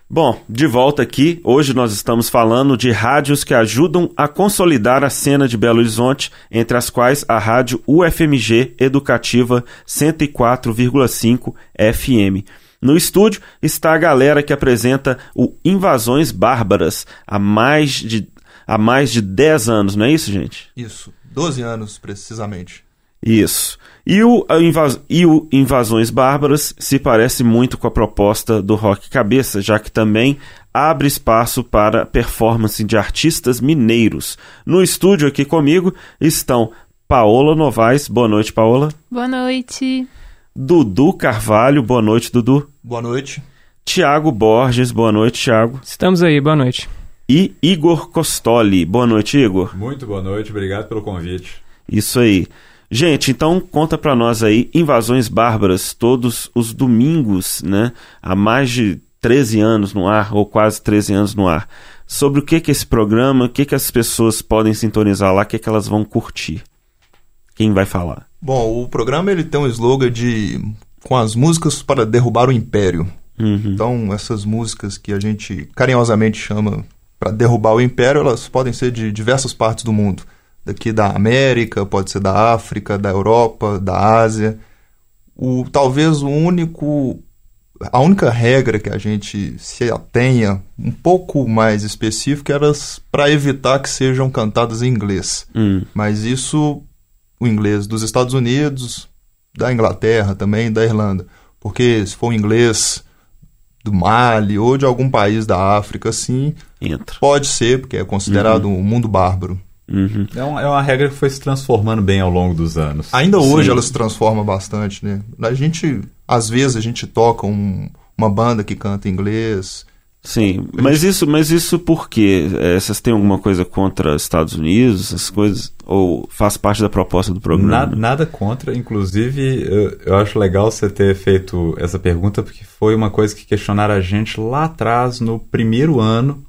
Bom, de volta aqui, hoje nós estamos falando de rádios que ajudam a consolidar a cena de Belo Horizonte, entre as quais a rádio UFMG Educativa 104,5 FM. No estúdio está a galera que apresenta o Invasões Bárbaras há mais de 10 anos, não é isso, gente? Isso, 12 anos precisamente. Isso. E o Invasões Bárbaras se parece muito com a proposta do Rock Cabeça, já que também abre espaço para performance de artistas mineiros. No estúdio aqui comigo estão Paola Novaes. Boa noite, Paola. Boa noite. Dudu Carvalho. Boa noite, Dudu. Boa noite. Tiago Borges. Boa noite, Tiago. Estamos aí, boa noite. E Igor Costoli. Boa noite, Igor. Muito boa noite, obrigado pelo convite. Isso aí. Gente, então conta pra nós aí, Invasões Bárbaras, todos os domingos, né? Há mais de 13 anos no ar, ou quase 13 anos no ar. Sobre o que é esse programa, o que as pessoas podem sintonizar lá, o que elas vão curtir? Quem vai falar? Bom, o programa ele tem um slogan com as músicas para derrubar o império. Então, essas músicas que a gente carinhosamente chama para derrubar o império, elas podem ser de diversas partes do mundo. Daqui da América, pode ser da África, da Europa, da Ásia. Talvez a única regra que a gente se atenha um pouco mais específica era para evitar que sejam cantadas em inglês. Mas isso, o inglês dos Estados Unidos, da Inglaterra também, da Irlanda. Porque se for o inglês do Mali ou de algum país da África, assim, pode ser, porque é considerado um mundo bárbaro. É uma regra que foi se transformando bem ao longo dos anos. Ainda hoje ela se transforma bastante, né? Às vezes a gente toca uma banda que canta em inglês. Sim, mas isso por quê? Vocês têm alguma coisa contra os Estados Unidos, essas coisas? Ou faz parte da proposta do programa? Nada contra, inclusive eu acho legal você ter feito essa pergunta, porque foi uma coisa que questionaram a gente lá atrás, no primeiro ano.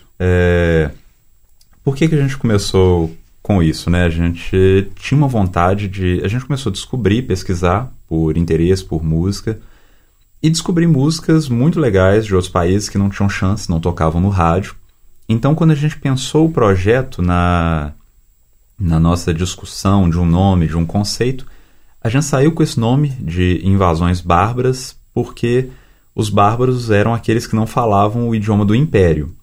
Por que a gente começou com isso, né? A gente tinha uma vontade a gente começou a descobrir, pesquisar por interesse, por música, e descobrir músicas muito legais de outros países que não tinham chance, não tocavam no rádio. Então, quando a gente pensou o projeto na nossa discussão de um nome, de um conceito, a gente saiu com esse nome de Invasões Bárbaras, porque os bárbaros eram aqueles que não falavam o idioma do Império,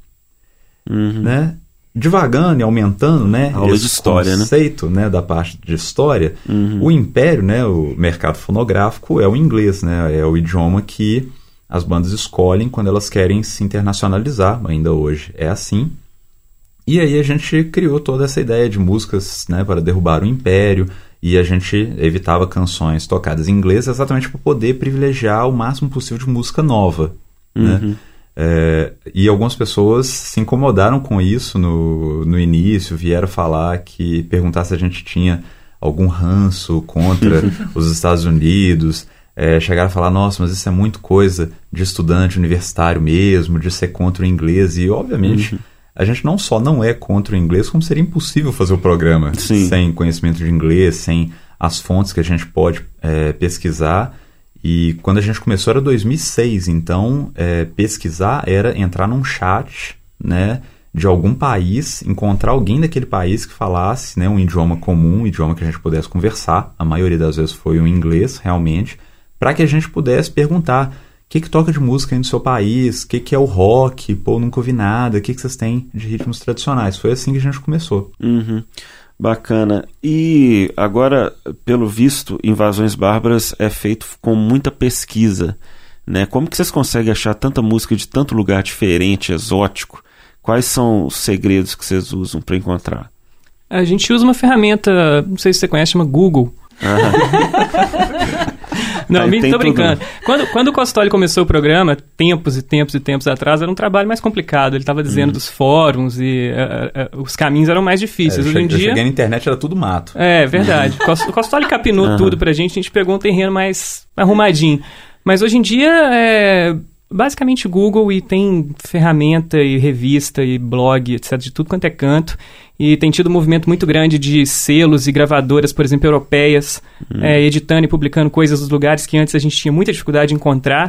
né? Devagando e aumentando, né, esse história, conceito, né, da parte de história, o império, né, o mercado fonográfico é o inglês, né, é o idioma que as bandas escolhem quando elas querem se internacionalizar, ainda hoje é assim. E aí a gente criou toda essa ideia de músicas, né, para derrubar o império, e a gente evitava canções tocadas em inglês exatamente para poder privilegiar o máximo possível de música nova, né? E algumas pessoas se incomodaram com isso no início, vieram perguntar se a gente tinha algum ranço contra os Estados Unidos, chegaram a falar, nossa, mas isso é muito coisa de estudante universitário mesmo, de ser contra o inglês, e obviamente a gente não só não é contra o inglês, como seria impossível fazer o programa sem conhecimento de inglês, sem as fontes que a gente pode pesquisar. E quando a gente começou era 2006, então pesquisar era entrar num chat, né, de algum país, encontrar alguém daquele país que falasse, né, um idioma comum, um idioma que a gente pudesse conversar. A maioria das vezes foi o inglês, realmente, para que a gente pudesse perguntar o que toca de música aí no seu país, o que é o rock, pô, nunca ouvi nada, o que vocês têm de ritmos tradicionais. Foi assim que a gente começou. Bacana. E agora, pelo visto, Invasões Bárbaras é feito com muita pesquisa, né? Como que vocês conseguem achar tanta música de tanto lugar diferente, exótico? Quais são os segredos que vocês usam para encontrar? A gente usa uma ferramenta, não sei se você conhece, chama Google. Não, tô brincando. Quando o Costoli começou o programa, tempos e tempos e tempos atrás, era um trabalho mais complicado. Ele estava dizendo dos fóruns e os caminhos eram mais difíceis. Hoje em dia, eu cheguei na internet, era tudo mato. É verdade. O Costoli capinou tudo pra gente, a gente pegou um terreno mais arrumadinho. Mas hoje em dia basicamente Google, e tem ferramenta e revista e blog, etc, de tudo quanto é canto, e tem tido um movimento muito grande de selos e gravadoras, por exemplo, europeias, editando e publicando coisas dos lugares que antes a gente tinha muita dificuldade de encontrar.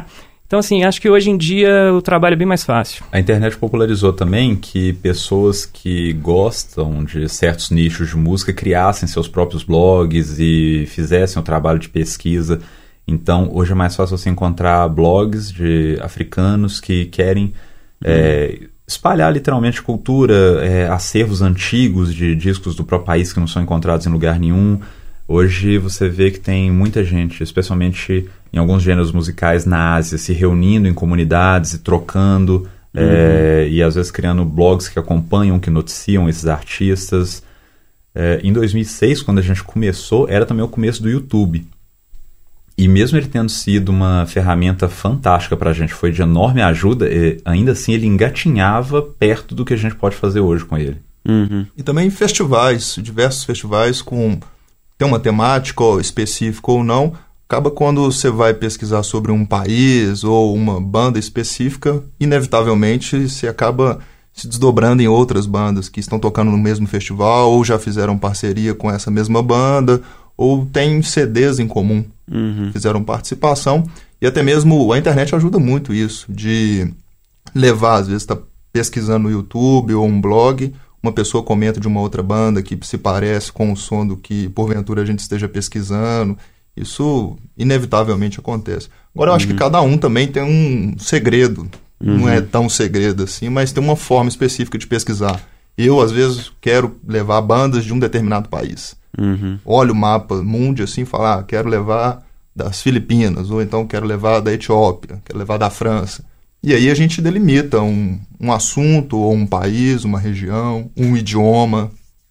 Então, assim, acho que hoje em dia o trabalho é bem mais fácil. A internet popularizou também que pessoas que gostam de certos nichos de música criassem seus próprios blogs e fizessem o trabalho de pesquisa. Então, hoje é mais fácil você encontrar blogs de africanos que querem espalhar literalmente cultura, acervos antigos de discos do próprio país que não são encontrados em lugar nenhum. Hoje você vê que tem muita gente, especialmente em alguns gêneros musicais na Ásia, se reunindo em comunidades e trocando, e às vezes criando blogs que acompanham, que noticiam esses artistas. Em 2006, quando a gente começou, era também o começo do YouTube. E mesmo ele tendo sido uma ferramenta fantástica para a gente, foi de enorme ajuda, ainda assim ele engatinhava perto do que a gente pode fazer hoje com ele. E também festivais, diversos festivais tem uma temática específica ou não, acaba quando você vai pesquisar sobre um país ou uma banda específica, inevitavelmente você acaba se desdobrando em outras bandas que estão tocando no mesmo festival ou já fizeram parceria com essa mesma banda ou tem CDs em comum, fizeram participação, e até mesmo a internet ajuda muito isso, de levar, às vezes está pesquisando no YouTube ou um blog, uma pessoa comenta de uma outra banda que se parece com o som do que porventura a gente esteja pesquisando. Isso inevitavelmente acontece. Agora eu acho que cada um também tem um segredo. Não é tão segredo assim, mas tem uma forma específica de pesquisar. Eu, às vezes, quero levar bandas de um determinado país. Olho o mapa mundi assim e falo, quero levar das Filipinas, ou então quero levar da Etiópia, quero levar da França. E aí a gente delimita um assunto, ou um país, uma região, um idioma.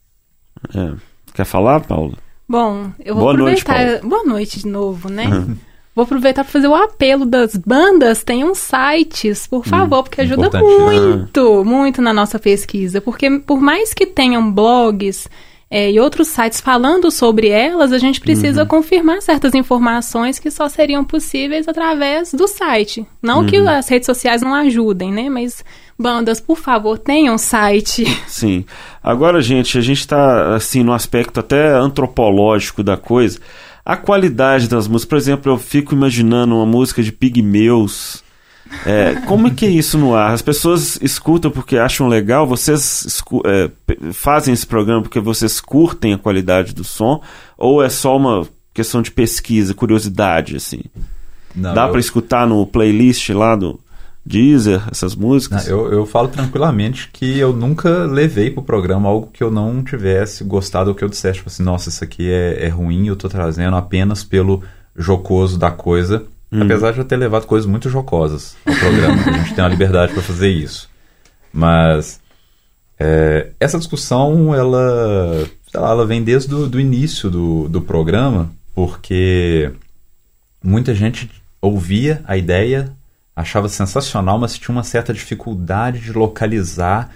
Quer falar, Paulo? Bom, eu vou aproveitar... Boa noite de novo, né? Vou aproveitar para fazer o apelo das bandas. Tenham sites, por favor, porque ajuda muito na nossa pesquisa. Porque por mais que tenham blogs e outros sites falando sobre elas, a gente precisa confirmar certas informações que só seriam possíveis através do site. Não que as redes sociais não ajudem, né? Mas bandas, por favor, tenham site. Sim. Agora, gente, a gente está assim, no aspecto até antropológico da coisa. A qualidade das músicas, por exemplo, eu fico imaginando uma música de Pigmeus. Como é que é isso no ar? As pessoas escutam porque acham legal? Vocês fazem esse programa porque vocês curtem a qualidade do som? Ou é só uma questão de pesquisa, curiosidade, assim? Não, dá para escutar no playlist lá do Deezer, essas músicas? Não, eu falo tranquilamente que eu nunca levei pro programa algo que eu não tivesse gostado ou que eu dissesse, tipo assim, nossa, isso aqui é ruim, eu tô trazendo apenas pelo jocoso da coisa. Apesar de eu ter levado coisas muito jocosas ao programa, a gente tem uma liberdade para fazer isso. Mas essa discussão, ela vem desde o início do programa, porque muita gente ouvia a ideia, achava sensacional, mas tinha uma certa dificuldade de localizar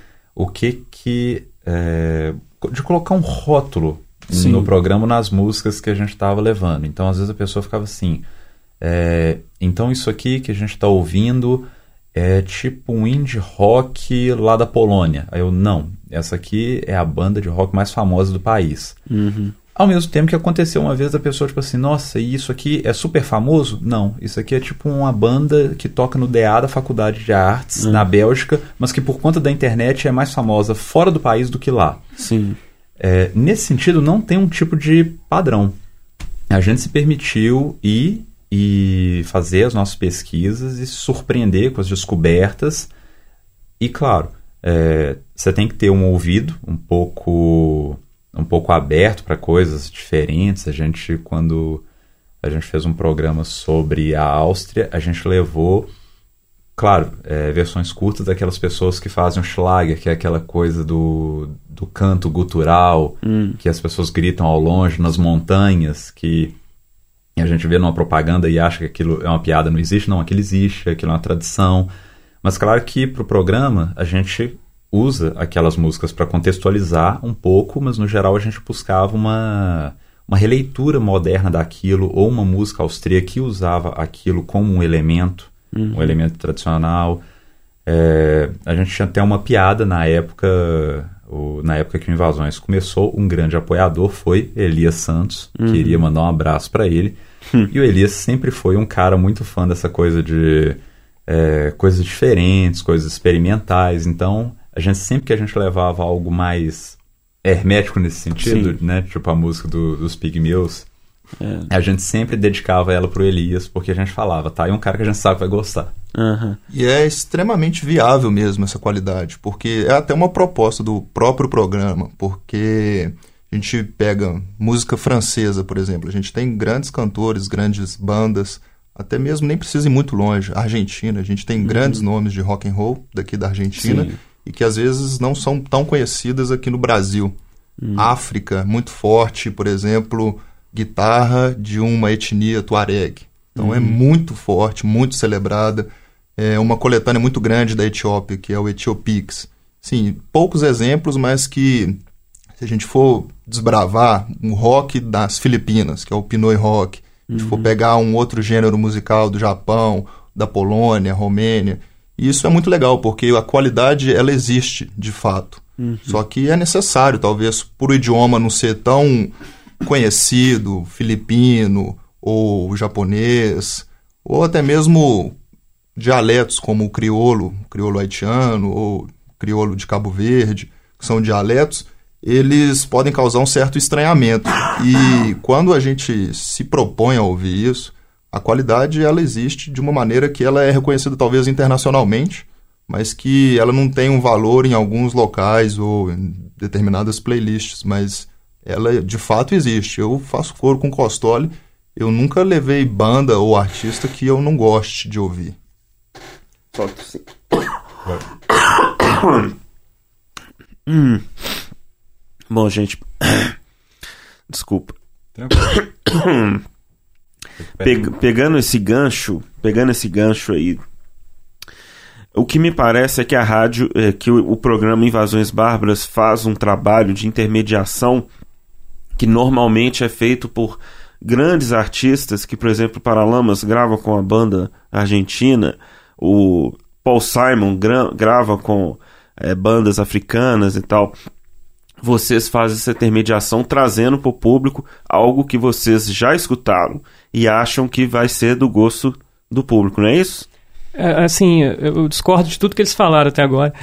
de colocar um rótulo no programa, nas músicas que a gente estava levando. Então, às vezes a pessoa ficava assim... então isso aqui que a gente está ouvindo é tipo um indie rock lá da Polônia. Aí eu, não, essa aqui é a banda de rock mais famosa do país. Ao mesmo tempo que aconteceu uma vez a pessoa tipo assim, nossa, e isso aqui é super famoso? Não, isso aqui é tipo uma banda que toca no DA da Faculdade de Artes na Bélgica, mas que por conta da internet é mais famosa fora do país do que lá. Sim. Nesse sentido não tem um tipo de padrão. A gente se permitiu ir e fazer as nossas pesquisas e se surpreender com as descobertas. E claro, você tem que ter um ouvido um pouco aberto para coisas diferentes. Quando a gente fez um programa sobre a Áustria, a gente levou, claro, versões curtas daquelas pessoas que fazem o Schlager, que é aquela coisa do canto gutural, que as pessoas gritam ao longe nas montanhas, que a gente vê numa propaganda e acha que aquilo é uma piada, não existe. Não, aquilo existe, aquilo é uma tradição. Mas claro que para o programa a gente usa aquelas músicas para contextualizar um pouco, mas no geral a gente buscava uma releitura moderna daquilo, ou uma música austríaca que usava aquilo como um elemento tradicional. A gente tinha até uma piada na época que o Invasões começou, um grande apoiador foi Elias Santos, queria mandar um abraço para ele. E o Elias sempre foi um cara muito fã dessa coisa de coisas diferentes, coisas experimentais. Então, sempre que a gente levava algo mais hermético nesse sentido, né? Tipo a música dos Pigmeus, a gente sempre dedicava ela pro Elias, porque a gente falava, tá, aí um cara que a gente sabe que vai gostar. Uhum. E é extremamente viável mesmo essa qualidade, porque é até uma proposta do próprio programa, porque a gente pega música francesa, por exemplo, a gente tem grandes cantores, grandes bandas, até mesmo nem precisa ir muito longe. Argentina, a gente tem grandes nomes de rock and roll daqui da Argentina, e que às vezes não são tão conhecidas aqui no Brasil. África, muito forte, por exemplo, guitarra de uma etnia tuareg. Então é muito forte, muito celebrada. É uma coletânea muito grande da Etiópia, que é o Etiopix. Sim, poucos exemplos, mas que, se a gente for desbravar um rock das Filipinas, que é o Pinoy Rock, se a gente for pegar um outro gênero musical do Japão, da Polônia, Romênia, isso é muito legal, porque a qualidade, ela existe, de fato. Só que é necessário, talvez, por o idioma não ser tão conhecido, filipino, ou japonês, ou até mesmo dialetos como o crioulo haitiano, ou crioulo de Cabo Verde, que são dialetos, eles podem causar um certo estranhamento. E quando a gente se propõe a ouvir isso, a qualidade, ela existe de uma maneira que ela é reconhecida talvez internacionalmente, mas que ela não tem um valor em alguns locais ou em determinadas playlists, mas ela de fato existe. Eu faço coro com Costoli, eu nunca levei banda ou artista que eu não goste de ouvir. Solta sim. Bom, gente, desculpa. Pegando esse gancho aí, o que me parece é que a rádio, que o programa Invasões Bárbaras faz um trabalho de intermediação que normalmente é feito por grandes artistas que, por exemplo, Paralamas grava com a banda argentina, o Paul Simon grava com bandas africanas e tal. Vocês fazem essa intermediação trazendo para o público algo que vocês já escutaram e acham que vai ser do gosto do público, não é isso? Assim, eu discordo de tudo que eles falaram até agora.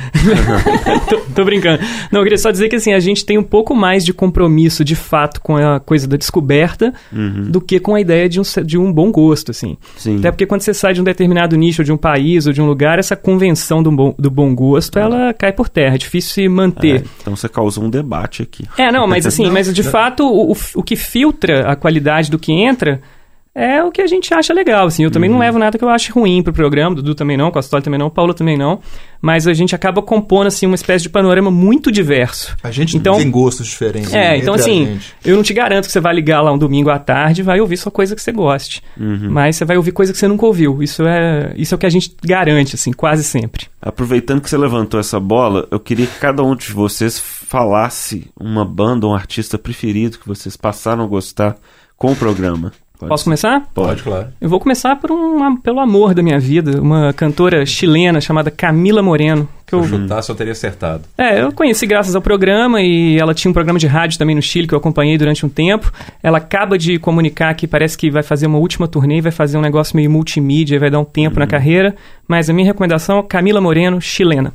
tô brincando. Não, eu queria só dizer que assim, a gente tem um pouco mais de compromisso, de fato, com a coisa da descoberta do que com a ideia de um bom gosto, assim. Sim. Até porque quando você sai de um determinado nicho, ou de um país, ou de um lugar, essa convenção do bom gosto, ela cai por terra, é difícil se manter. Então você causou um debate aqui. Não, mas assim, mas de fato, o que filtra a qualidade do que entra é o que a gente acha legal, assim. Eu também não levo nada que eu ache ruim pro programa, Dudu também não, Costoli também não, Paulo também não, mas a gente acaba compondo, assim, uma espécie de panorama muito diverso. A gente tem gostos diferentes. Então assim, eu não te garanto que você vai ligar lá um domingo à tarde e vai ouvir só coisa que você goste, mas você vai ouvir coisa que você nunca ouviu. Isso é o que a gente garante, assim, quase sempre. Aproveitando que você levantou essa bola, eu queria que cada um de vocês falasse uma banda ou um artista preferido que vocês passaram a gostar com o programa. Posso começar? Pode, claro. Eu vou começar pelo amor da minha vida, uma cantora chilena chamada Camila Moreno. Se eu chutasse, eu teria acertado. Eu conheci graças ao programa e ela tinha um programa de rádio também no Chile que eu acompanhei durante um tempo. Ela acaba de comunicar que parece que vai fazer uma última turnê, vai fazer um negócio meio multimídia, vai dar um tempo na carreira. Mas a minha recomendação é Camila Moreno, chilena.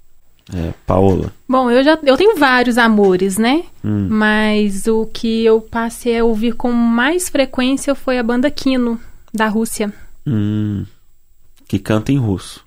Paola. Bom, eu tenho vários amores, né? Mas o que eu passei a ouvir com mais frequência foi a banda Kino, da Rússia. Que canta em russo.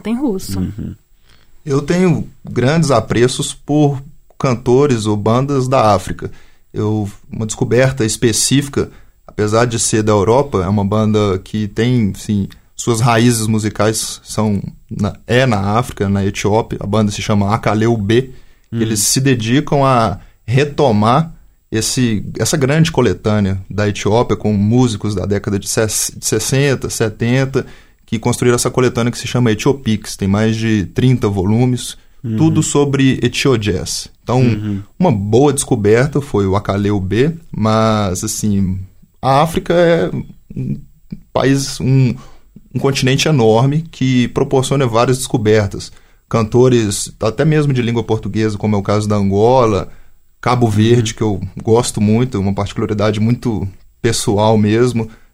Eu tenho grandes apreços por cantores ou bandas da África. Uma descoberta específica, apesar de ser da Europa, é uma banda que tem, sim, suas raízes musicais na África, na Etiópia. A banda se chama Akaleu B. Eles se dedicam a retomar essa grande coletânea da Etiópia com músicos da década de 60, 70, que construíram essa coletânea que se chama Etiopix. Tem mais de 30 volumes, tudo sobre Etiojazz. Então, uma boa descoberta foi o Akaleu B, mas, assim, a África é um país, um continente enorme que proporciona várias descobertas. Cantores, até mesmo de língua portuguesa, como é o caso da Angola, Cabo Verde, que eu gosto muito, uma particularidade muito pessoal mesmo.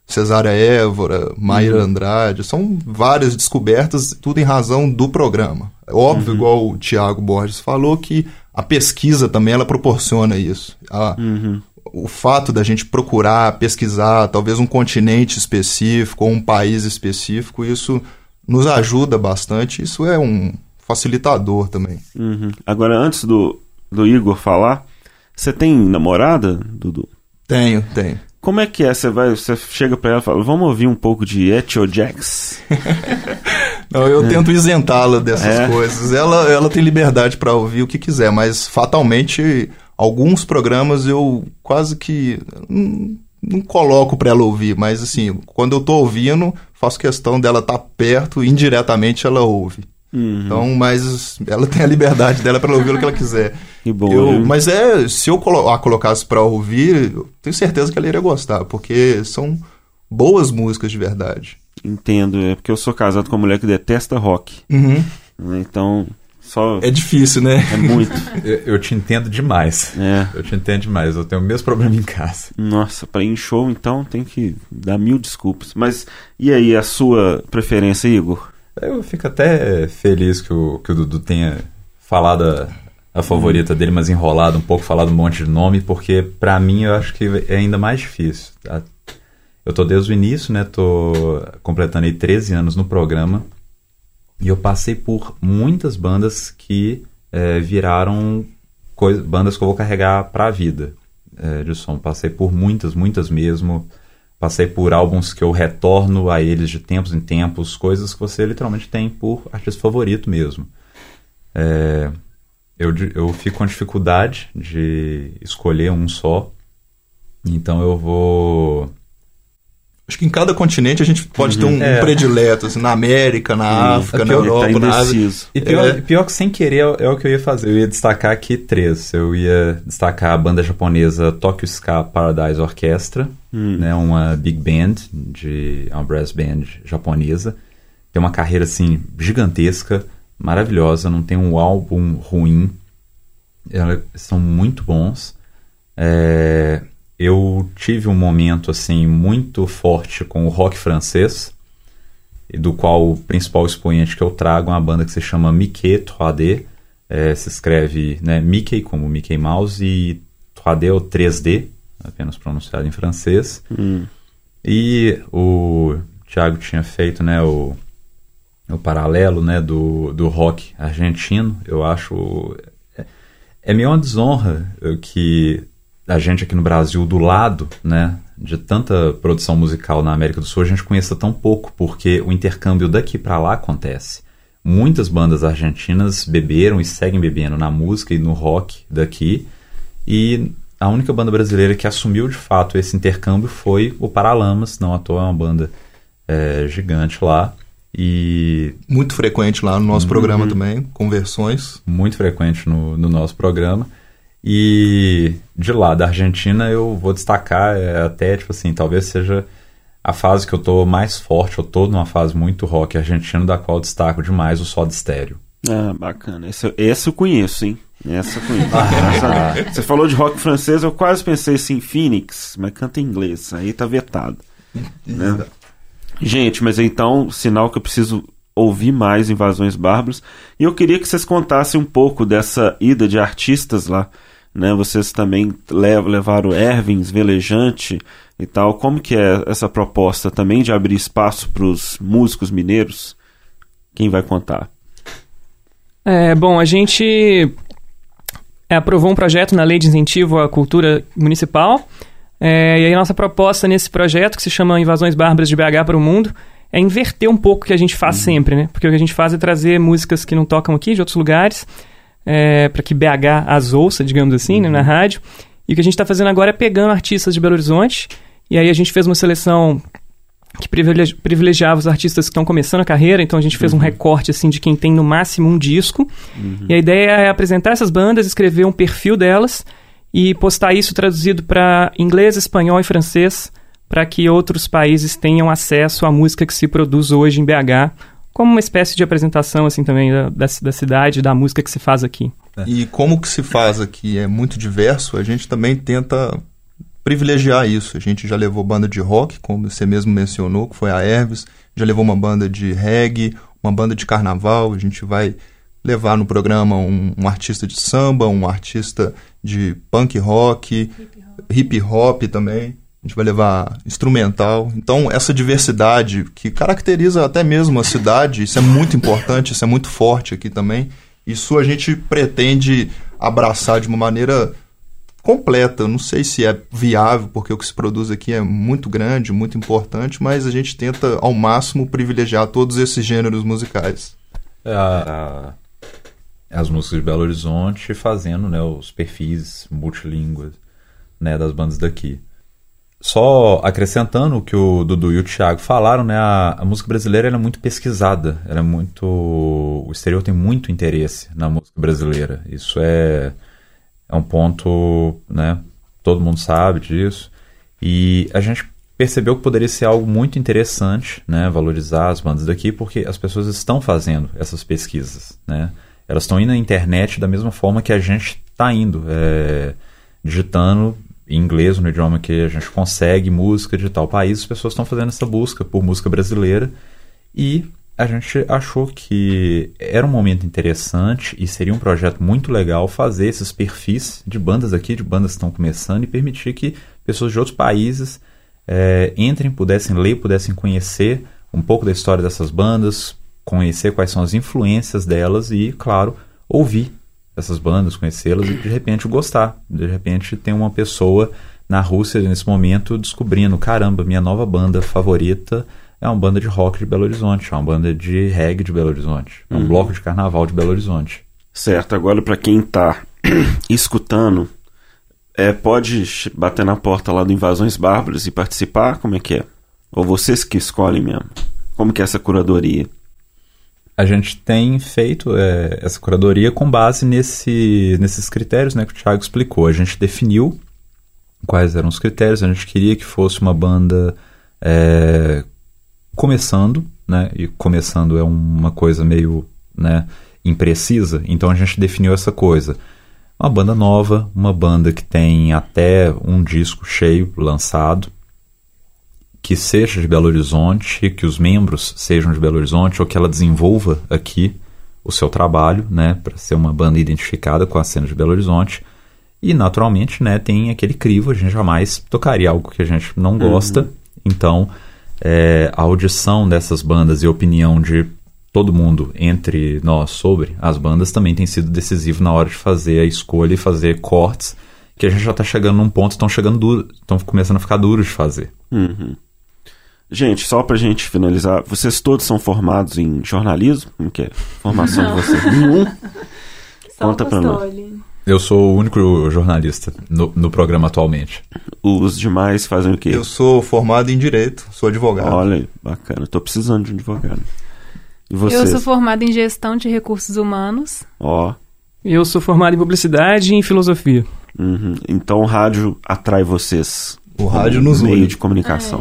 Cesária Évora, Maíra Andrade, são várias descobertas, tudo em razão do programa. É óbvio, igual o Tiago Borges falou, que a pesquisa também ela proporciona isso. O fato da gente procurar, pesquisar, talvez um continente específico ou um país específico, isso nos ajuda bastante, isso é um facilitador também. Agora, antes do Igor falar, você tem namorada, Dudu? Tenho. Como é que é? Você chega pra ela e fala, vamos ouvir um pouco de Etio Jax? Não, eu tento isentá-la dessas coisas. Ela tem liberdade para ouvir o que quiser, mas fatalmente alguns programas eu quase que não coloco para ela ouvir, mas assim, quando eu tô ouvindo, faço questão dela estar perto e indiretamente ela ouve. Então, mas ela tem a liberdade dela para ouvir o que ela quiser. Que bom. Mas se eu a colocasse para ouvir, eu tenho certeza que ela iria gostar, porque são boas músicas de verdade. Entendo, é porque eu sou casado com uma mulher que detesta rock. Então, só... É difícil, né? É muito. Eu te entendo demais. Eu te entendo demais, eu tenho o mesmo problema em casa. Nossa, para ir em show, então, tem que dar 1000 desculpas. Mas, e aí, a sua preferência, Igor? Eu fico até feliz que o Dudu tenha falado a favorita dele, mas enrolado um pouco, falado um monte de nome, porque pra mim eu acho que é ainda mais difícil. Eu tô desde o início, né? Tô completando aí 13 anos no programa e eu passei por muitas bandas que viraram bandas que eu vou carregar pra vida de som. Passei por muitas mesmo. Passei por álbuns que eu retorno a eles de tempos em tempos, coisas que você literalmente tem por artista favorito mesmo. Eu fico com dificuldade de escolher um só, então eu vou... Acho que em cada continente a gente pode ter um predileto, assim, na América, na África, na Europa, na Ásia. E pior que sem querer é o que eu ia fazer. Eu ia destacar aqui 3. Eu ia destacar a banda japonesa Tokyo Ska Paradise Orchestra, né, uma big band, uma brass band japonesa. Tem uma carreira assim, gigantesca, maravilhosa, não tem um álbum ruim. Eles são muito bons. Eu tive um momento assim muito forte com o rock francês, do qual o principal expoente que eu trago é uma banda que se chama Mickey 3D. Se escreve, né, Mickey como Mickey Mouse e 3D ou 3D, apenas pronunciado em francês. E o Thiago tinha feito, né, o paralelo, né, do rock argentino. Eu acho... É meio uma desonra que a gente aqui no Brasil, do lado, né, de tanta produção musical na América do Sul, a gente conheça tão pouco, porque o intercâmbio daqui para lá acontece. Muitas bandas argentinas beberam e seguem bebendo na música e no rock daqui, e a única banda brasileira que assumiu de fato esse intercâmbio foi o Paralamas, não à toa é uma banda gigante lá. E muito frequente lá no nosso programa também, com versões. Muito frequente no nosso programa. E de lá, da Argentina, eu vou destacar até, tipo assim, talvez seja a fase que eu tô mais forte. Eu tô numa fase muito rock argentino, da qual eu destaco demais o Soda Stereo. Ah, bacana. Esse eu conheço, hein? Essa eu conheço. Você falou de rock francês, eu quase pensei assim, Phoenix, mas canta em inglês, aí tá vetado. Né? Gente, mas então, sinal que eu preciso ouvir mais Invasões Bárbaras. E eu queria que vocês contassem um pouco dessa ida de artistas lá, né? Vocês também levaram Ervins, Velejante e tal. Como que é essa proposta também de abrir espaço para os músicos mineiros? Quem vai contar? Bom, a gente aprovou um projeto na Lei de Incentivo à Cultura Municipal. E aí a nossa proposta nesse projeto, que se chama Invasões Bárbaras de BH para o Mundo, é inverter um pouco o que a gente faz sempre, né? Porque o que a gente faz é trazer músicas que não tocam aqui, de outros lugares, para que BH as ouça, digamos assim, né, na rádio. E o que a gente está fazendo agora é pegando artistas de Belo Horizonte, e aí a gente fez uma seleção que privilegiava os artistas que estão começando a carreira, então a gente fez um recorte assim, de quem tem no máximo um disco, e a ideia é apresentar essas bandas, escrever um perfil delas, e postar isso traduzido para inglês, espanhol e francês, para que outros países tenham acesso à música que se produz hoje em BH, como uma espécie de apresentação assim também da cidade, da música que se faz aqui. E como que se faz aqui é muito diverso, a gente também tenta privilegiar isso. A gente já levou banda de rock, como você mesmo mencionou, que foi a Herves, já levou uma banda de reggae, uma banda de carnaval, a gente vai levar no programa um artista de samba, um artista de punk rock, hip hop também. A gente vai levar instrumental. Então, essa diversidade que caracteriza até mesmo a cidade, isso é muito importante, isso é muito forte aqui também. Isso a gente pretende abraçar de uma maneira completa. Eu não sei se é viável, porque o que se produz aqui é muito grande, muito importante, mas a gente tenta ao máximo privilegiar todos esses gêneros musicais. As músicas de Belo Horizonte fazendo, né, os perfis multilíngues, né, das bandas daqui. Só acrescentando o que o Dudu e o Thiago falaram, né, a música brasileira ela é muito pesquisada, o exterior tem muito interesse na música brasileira. Isso é um ponto, né, todo mundo sabe disso, e a gente percebeu que poderia ser algo muito interessante, né, valorizar as bandas daqui, porque as pessoas estão fazendo essas pesquisas, né, elas estão indo na internet da mesma forma que a gente está indo, digitando em inglês, no idioma que a gente consegue, música de tal país, as pessoas estão fazendo essa busca por música brasileira, e a gente achou que era um momento interessante e seria um projeto muito legal fazer esses perfis de bandas aqui, de bandas que estão começando, e permitir que pessoas de outros países entrem, pudessem ler, pudessem conhecer um pouco da história dessas bandas, conhecer quais são as influências delas e, claro, ouvir essas bandas, conhecê-las e de repente gostar. De repente tem uma pessoa na Rússia nesse momento descobrindo, caramba, minha nova banda favorita é uma banda de rock de Belo Horizonte, é uma banda de reggae de Belo Horizonte, é um bloco de carnaval de Belo Horizonte. Certo, agora para quem está escutando, pode bater na porta lá do Invasões Bárbaras e participar? Como é que é? Ou vocês que escolhem mesmo? Como que é essa curadoria? A gente tem feito essa curadoria com base nesses critérios, né, que o Thiago explicou. A gente definiu quais eram os critérios, a gente queria que fosse uma banda começando, né, e começando é uma coisa meio, né, imprecisa, então a gente definiu essa coisa. Uma banda nova, uma banda que tem até um disco cheio lançado, que seja de Belo Horizonte, que os membros sejam de Belo Horizonte, ou que ela desenvolva aqui o seu trabalho, né, para ser uma banda identificada com a cena de Belo Horizonte. E, naturalmente, né, tem aquele crivo, a gente jamais tocaria algo que a gente não gosta. Então, a audição dessas bandas e a opinião de todo mundo entre nós sobre as bandas também tem sido decisivo na hora de fazer a escolha e fazer cortes, que a gente já está chegando num ponto, estão começando a ficar duros de fazer. Gente, só pra gente finalizar, vocês todos são formados em jornalismo? Como que é? Formação de vocês? Nenhum? Conta pra nós. Eu sou o único jornalista no programa atualmente. Os demais fazem o quê? Eu sou formado em Direito, sou advogado. Olha, bacana, tô precisando de um advogado. E vocês? Eu sou formada em Gestão de Recursos Humanos. E eu sou formado em Publicidade e em Filosofia. Então o rádio atrai vocês. O rádio nos une. Meio de comunicação.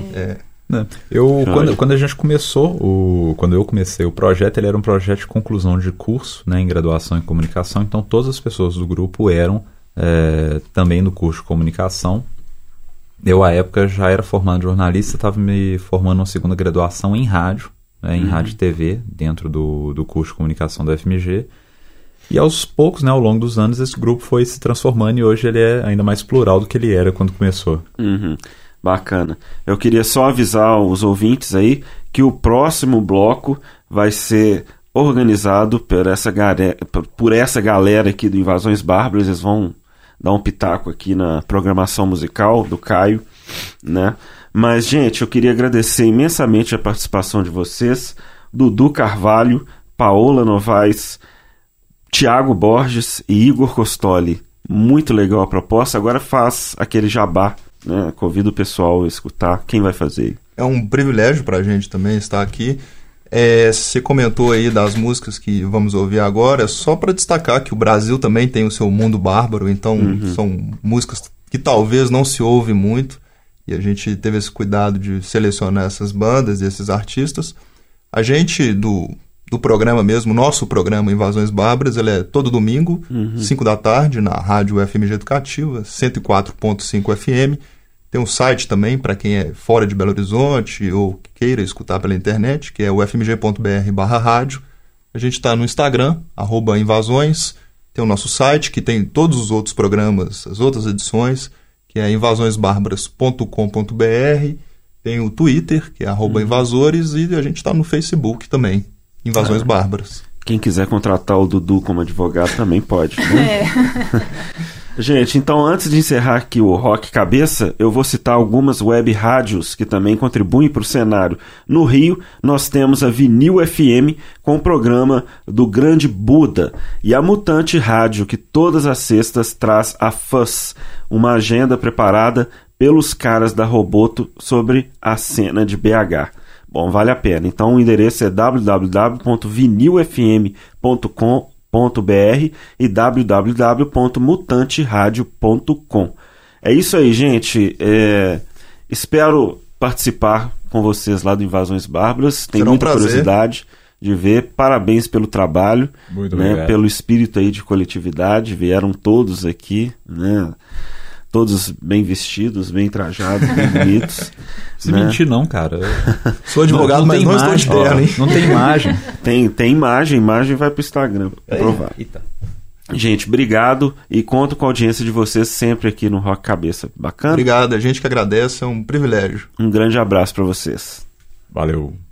Quando a gente começou, quando eu comecei o projeto, ele era um projeto de conclusão de curso, né, em graduação em comunicação, então todas as pessoas do grupo eram também do curso de comunicação. Eu, à época, já era formado jornalista, estava me formando uma segunda graduação em rádio, né, em rádio e TV, dentro do curso de comunicação da UFMG. E aos poucos, né, ao longo dos anos, esse grupo foi se transformando e hoje ele é ainda mais plural do que ele era quando começou. Bacana. Eu queria só avisar os ouvintes aí que o próximo bloco vai ser organizado por essa galera aqui do Invasões Bárbaras. Eles vão dar um pitaco aqui na programação musical do Caio, né? Mas, gente, eu queria agradecer imensamente a participação de vocês, Dudu Carvalho, Paola Novaes, Thiago Borges e Igor Costoli. Muito legal a proposta. Agora faz aquele jabá, né? Convido o pessoal a escutar. Quem vai fazer? É um privilégio pra gente também estar aqui. Você comentou aí das músicas que vamos ouvir agora, só para destacar que o Brasil também tem o seu mundo bárbaro, então são músicas que talvez não se ouve muito, e a gente teve esse cuidado de selecionar essas bandas e esses artistas. A gente, do programa mesmo, nosso programa Invasões Bárbaras, ele é todo domingo, 5 da tarde, na rádio UFMG Educativa, 104.5 FM. Tem um site também para quem é fora de Belo Horizonte ou queira escutar pela internet, que é ufmg.br/rádio. A gente está no Instagram, @invasões. Tem o nosso site, que tem todos os outros programas, as outras edições, que é invasõesbarbaras.com.br. Tem o Twitter, que é @invasores, e a gente está no Facebook também, Invasões Bárbaras. Quem quiser contratar o Dudu como advogado também pode, né? Gente, então antes de encerrar aqui o Rock Cabeça, eu vou citar algumas web rádios que também contribuem para o cenário. No Rio, nós temos a Vinil FM com o programa do Grande Buda e a Mutante Rádio, que todas as sextas traz a Fuzz, uma agenda preparada pelos caras da Roboto sobre a cena de BH. Bom, vale a pena. Então o endereço é www.vinilfm.com.br e www.mutanteradio.com. É isso aí, gente. Espero participar com vocês lá do Invasões Bárbaras. Tenho muita curiosidade de ver. Parabéns pelo trabalho, muito né, pelo espírito aí de coletividade. Vieram todos aqui, né? Todos bem vestidos, bem trajados, bem bonitos. Se mentir não, cara. Sou advogado, mas não estou de terno, hein? Não tem imagem. Tem imagem vai pro Instagram. Provar. Gente, obrigado e conto com a audiência de vocês sempre aqui no Rock Cabeça. Bacana? Obrigado, a gente que agradece, é um privilégio. Um grande abraço para vocês. Valeu.